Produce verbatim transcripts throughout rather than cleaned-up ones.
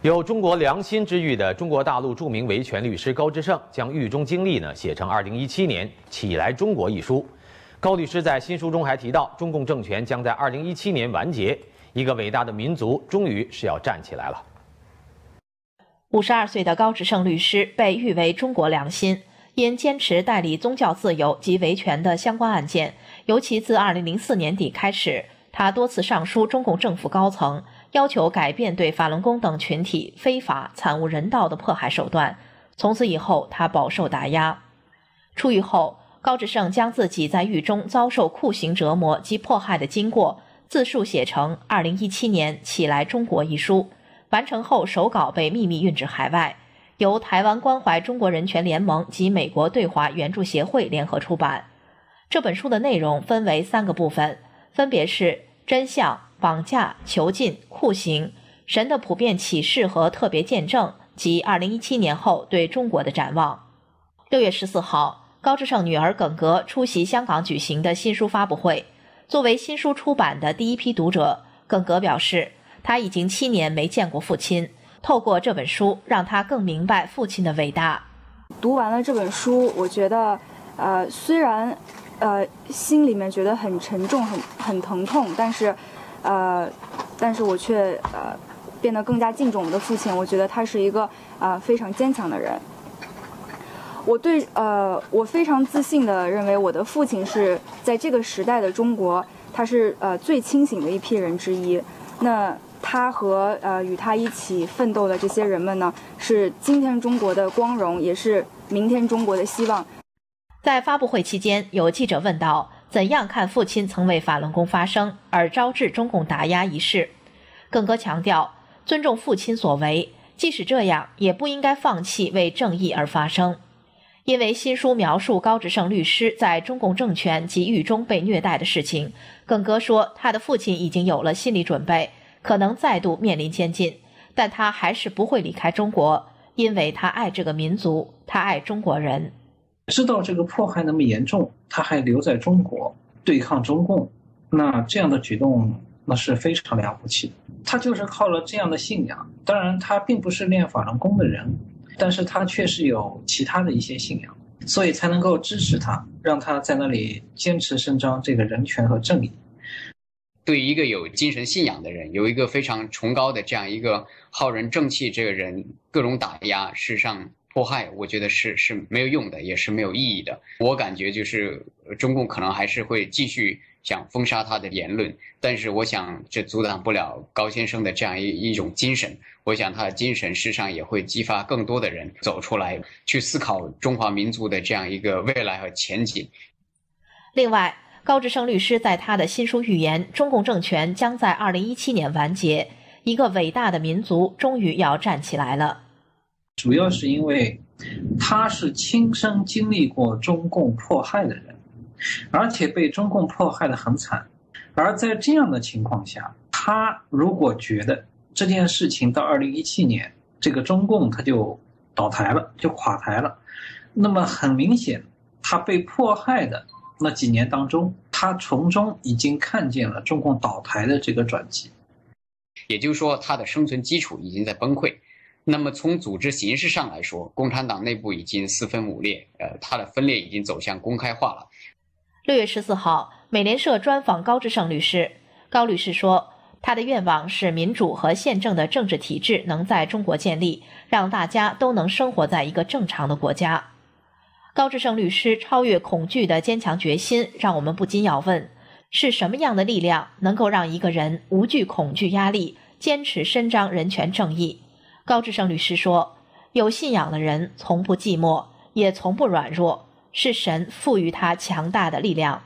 有中国良心之誉的中国大陆著名维权律师高志胜，将狱中经历呢写成二零一七年《起来中国》一书。高律师在新书中还提到，中共政权将在二零一七年完结，一个伟大的民族终于是要站起来了。 五十二岁的高志胜律师被誉为中国良心，因坚持代理宗教自由及维权的相关案件，尤其自二零零四年底开始，他多次上书中共政府高层，要求改变对法轮功等群体非法、惨无人道的迫害手段。从此以后，他饱受打压。出狱后，高志胜将自己在狱中遭受酷刑折磨及迫害的经过自述写成《二零一七年起来中国》一书，完成后手稿被秘密运至海外，由台湾关怀中国人权联盟及美国对华援助协会联合出版。这本书的内容分为三个部分，分别是真相、绑架、囚禁、酷刑、神的普遍启示和特别见证及二零一七年后对中国的展望。六月十四号，高志胜女儿耿格出席香港举行的新书发布会。作为新书出版的第一批读者，耿格表示，她已经七年没见过父亲，透过这本书让她更明白父亲的伟大。 读完了这本书，我觉得呃，虽然呃心里面觉得很沉重、很很疼痛，但是呃，但是我却呃变得更加敬重我的父亲。我觉得他是一个呃非常坚强的人。我对呃，我非常自信地认为，我的父亲是在这个时代的中国，他是呃最清醒的一批人之一。那他和呃与他一起奋斗的这些人们呢，是今天中国的光荣，也是明天中国的希望。 在发布会期间，有记者问到，怎样看父亲曾为法轮功发声而招致中共打压一事？耿格强调，尊重父亲所为，即使这样，也不应该放弃为正义而发声。因为新书描述高志胜律师在中共政权及狱中被虐待的事情，耿格说他的父亲已经有了心理准备，可能再度面临监禁，但他还是不会离开中国，因为他爱这个民族，他爱中国人。 知道这个迫害那么严重，他还留在中国对抗中共，那这样的举动那是非常了不起的。他就是靠了这样的信仰，当然他并不是练法轮功的人，但是他确实有其他的一些信仰，所以才能够支持他，让他在那里坚持伸张这个人权和正义。 对于一个有精神信仰的人，有一个非常崇高的这样一个浩然正气，这个人各种打压，事实上迫害，我觉得是是没有用的，也是没有意义的。我感觉就是中共可能还是会继续想封杀他的言论，但是我想这阻挡不了高先生的这样一一种精神。我想他的精神事实上也会激发更多的人走出来，去思考中华民族的这样一个未来和前景。 另外，高志胜律师在他的新书预言，中共政权将在二零一七年完结，一个伟大的民族终于要站起来了。 主要是因为他是亲身经历过中共迫害的人，而且被中共迫害得很惨。而在这样的情况下，他如果觉得这件事情到二零一七年这个中共他就倒台了，就垮台了，那么很明显他被迫害的那几年当中，他从中已经看见了中共倒台的这个转机， 也就是说他的生存基础已经在崩溃。那么从组织形式上来说，共产党内部已经四分五裂，呃，它的分裂已经走向公开化了。 六月十四号，美联社专访高志胜律师。高律师说，他的愿望是民主和宪政的政治体制能在中国建立，让大家都能生活在一个正常的国家。高志胜律师超越恐惧的坚强决心，让我们不禁要问，是什么样的力量能够让一个人无惧恐惧压力，坚持伸张人权正义？高志胜律师说，有信仰的人从不寂寞，也从不软弱，是神赋予他强大的力量。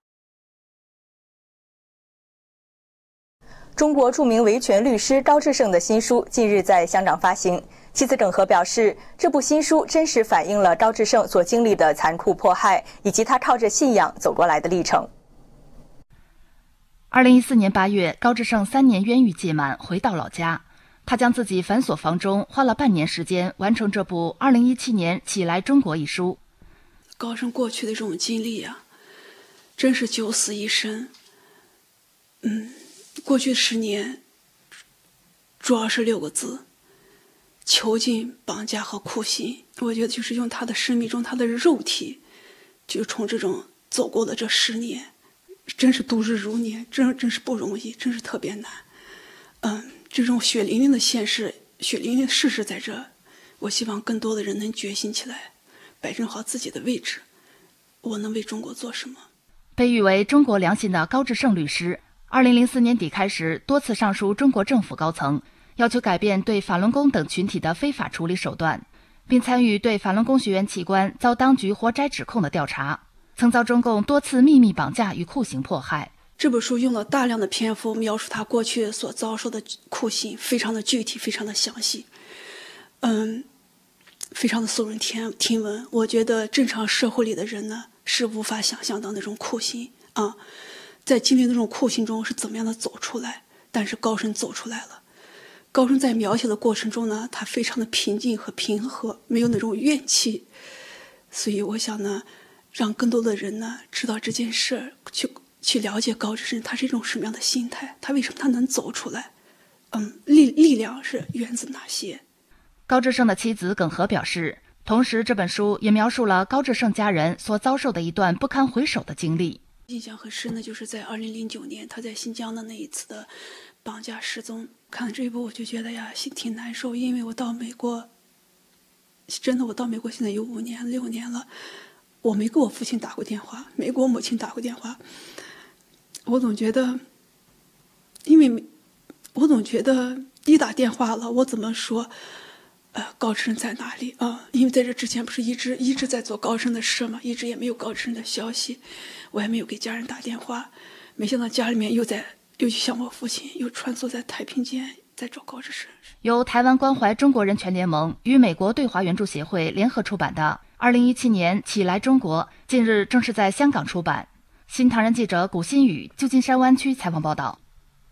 中国著名维权律师高志胜的新书近日在香港发行。七次整合表示，这部新书真实反映了高志胜所经历的残酷迫害，以及他靠着信仰走过来的历程。 二零一四年八月，高志胜三年冤狱届满，回到老家。他将自己繁琐房中，花了半年时间完成这部二零一七年起来中国一书。 高胜过去的这种经历啊，真是九死一生。嗯，过去十年主要是六个字： 囚禁、绑架和酷刑。我觉得就是用他的生命中他的肉体，就从这种走过的这十年，真是度日如年，真真是不容易，真是特别难。嗯，这种血淋淋的现实，血淋淋的事实在这，我希望更多的人能觉醒起来，摆正好自己的位置。我能为中国做什么？ 被誉为中国良心的高志胜律师，二零零四年底开始多次上书中国政府高层，要求改变对法轮功等群体的非法处理手段，并参与对法轮功学员器官遭当局活摘指控的调查，曾遭中共多次秘密绑架与酷刑迫害。 这本书用了大量的篇幅描述他过去所遭受的酷刑，非常的具体，非常的详细，嗯，非常的耸人听听闻。我觉得正常社会里的人呢，是无法想象到那种酷刑啊，在经历那种酷刑中是怎么样的走出来。但是高胜走出来了，高胜在描写的过程中呢，他非常的平静和平和，没有那种怨气。所以我想呢，让更多的人呢知道这件事，去去了解高志胜他是一种什么样的心态，他为什么他能走出来，嗯，力力量是源自哪些。 高志胜的妻子耿和表示，同时这本书也描述了高志胜家人所遭受的一段不堪回首的经历。 印象很深的就是在二零零九年他在新疆的那一次的绑架失踪，看这一部我就觉得呀心挺难受，因为我到美国，真的我到美国现在有五年六年了，我没给我父亲打过电话，没给我母亲打过电话。我总觉得，因为我总觉得一打电话了，我怎么说呃，高志胜在哪里啊？因为在这之前不是一直一直在做高志胜的事嘛，一直也没有高志胜的消息，我还没有给家人打电话。没想到家里面又在又去想我父亲，又穿梭在太平间在找高志胜。 由台湾关怀中国人权联盟与美国对华援助协会联合出版的二零一七年起来中国，近日正式在香港出版。新唐人记者古新宇旧金山湾区采访报道。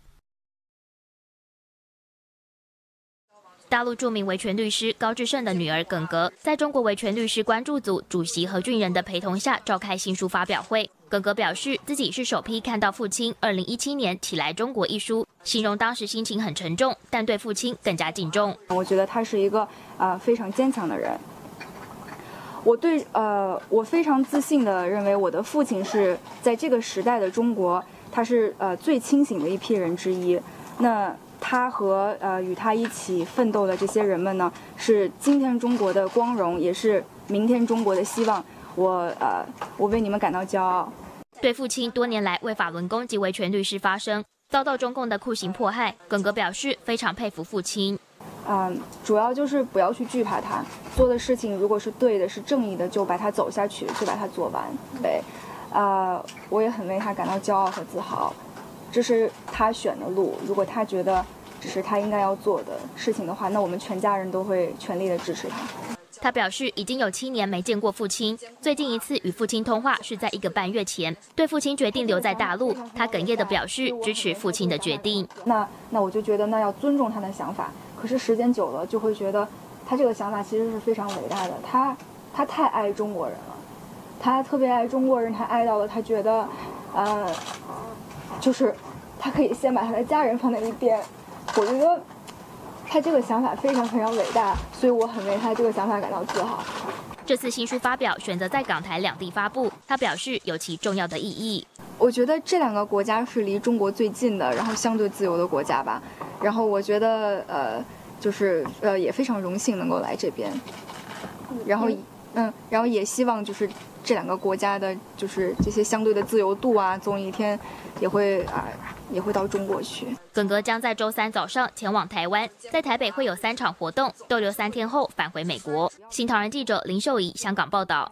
大陆著名维权律师高志胜的女儿耿格，在中国维权律师关注组主席何俊仁的陪同下召开新书发表会。耿格表示，自己是首批看到父亲二零一七年起来中国一书，形容当时心情很沉重，但对父亲更加敬重。 我觉得他是一个呃非常坚强的人。我对呃我非常自信地认为，我的父亲是在这个时代的中国，他是呃最清醒的一批人之一。那他和呃与他一起奋斗的这些人们呢，是今天中国的光荣，也是明天中国的希望。我呃我为你们感到骄傲。 对父亲多年来为法轮功及维权律师发声，遭到中共的酷刑迫害，耿格表示非常佩服父亲。 嗯，主要就是不要去惧怕他，做的事情如果是对的、是正义的，就把它走下去，就把它做完。对，呃，我也很为他感到骄傲和自豪。这是他选的路，如果他觉得这是他应该要做的事情的话，那我们全家人都会全力的支持他。 他表示已经有七年没见过父亲，最近一次与父亲通话是在一个半月前。对父亲决定留在大陆，他哽咽地表示支持父亲的决定。 那那我就觉得那要尊重他的想法，可是时间久了就会觉得他这个想法其实是非常伟大的。他他太爱中国人了，他特别爱中国人，他爱到了他觉得，呃，就是他可以先把他的家人放在一边。我觉得他这个想法非常非常伟大，所以我很为他这个想法感到自豪。 这次新书发表选择在港台两地发布，他表示有其重要的意义。 我觉得这两个国家是离中国最近的，然后相对自由的国家吧。然后我觉得呃，就是呃也非常荣幸能够来这边。然后嗯，然后也希望就是这两个国家的，就是这些相对的自由度啊，总有一天也会啊、呃、也会到中国去。 耿格将在周三早上前往台湾，在台北会有三场活动，逗留三天后返回美国。新唐人记者林秀仪香港报道。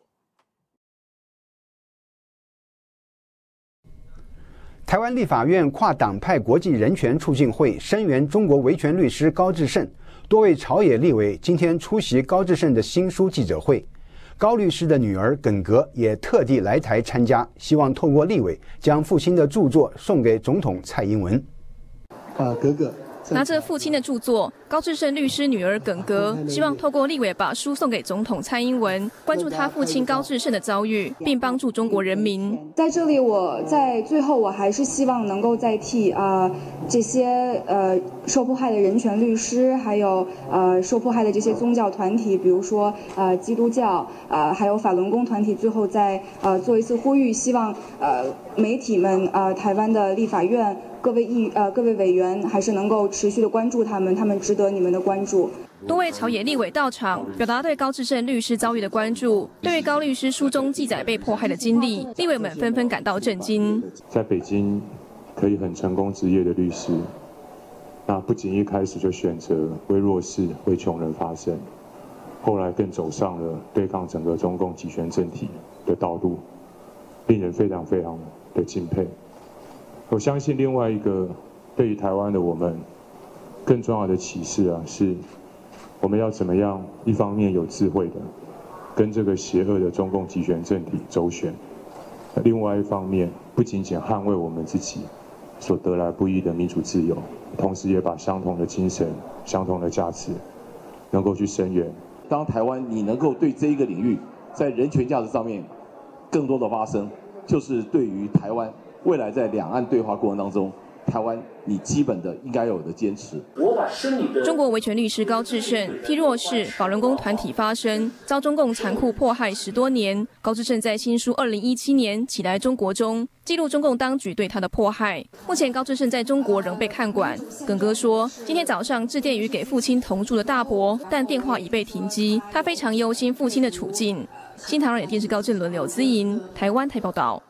台湾立法院跨党派国际人权促进会声援中国维权律师高志胜，多位朝野立委今天出席高志胜的新书记者会。高律师的女儿耿格也特地来台参加，希望透过立委将父亲的著作送给总统蔡英文。 啊，格格， 拿着父亲的著作，高志胜律师女儿耿格希望透过立委把书送给总统蔡英文，关注他父亲高志胜的遭遇，并帮助中国人民。 在这里，我在最后我还是希望能够再替啊、呃、这些呃受迫害的人权律师，还有呃受迫害的这些宗教团体，比如说呃基督教，呃还有法轮功团体，最后再呃做一次呼吁，希望呃媒体们，呃台湾的立法院各位议呃各位委员还是能够持续的关注他们，他们值得你们的关注。 多位朝野立委到场，表达对高志胜律师遭遇的关注。对于高律师书中记载被迫害的经历，立委们纷纷感到震惊。 在北京可以很成功职业的律师，那不仅一开始就选择为弱势、为穷人发声，后来更走上了对抗整个中共集权政体的道路，令人非常非常的敬佩。我相信另外一个对于台湾的我们更重要的启示啊，是我们要怎么样一方面有智慧的跟这个邪恶的中共集权政体周旋，另外一方面不仅仅捍卫我们自己所得来不易的民主自由，同时也把相同的精神、相同的价值能够去声援。 当台湾你能够对这一个领域在人权价值上面更多的发声，就是对于台湾未来在两岸对话过程当中，台湾你基本的应该有的坚持。 中国维权律师高志胜替弱势法轮功团体发声，遭中共残酷迫害十多年。高志胜在新书二零一七年起来中国中记录中共当局对他的迫害。目前高志胜在中国仍被看管。耿哥说，今天早上致电于给父亲同住的大伯，但电话已被停机。他非常忧心父亲的处境。新唐人电视高振伦、柳姿莹，台湾台报道。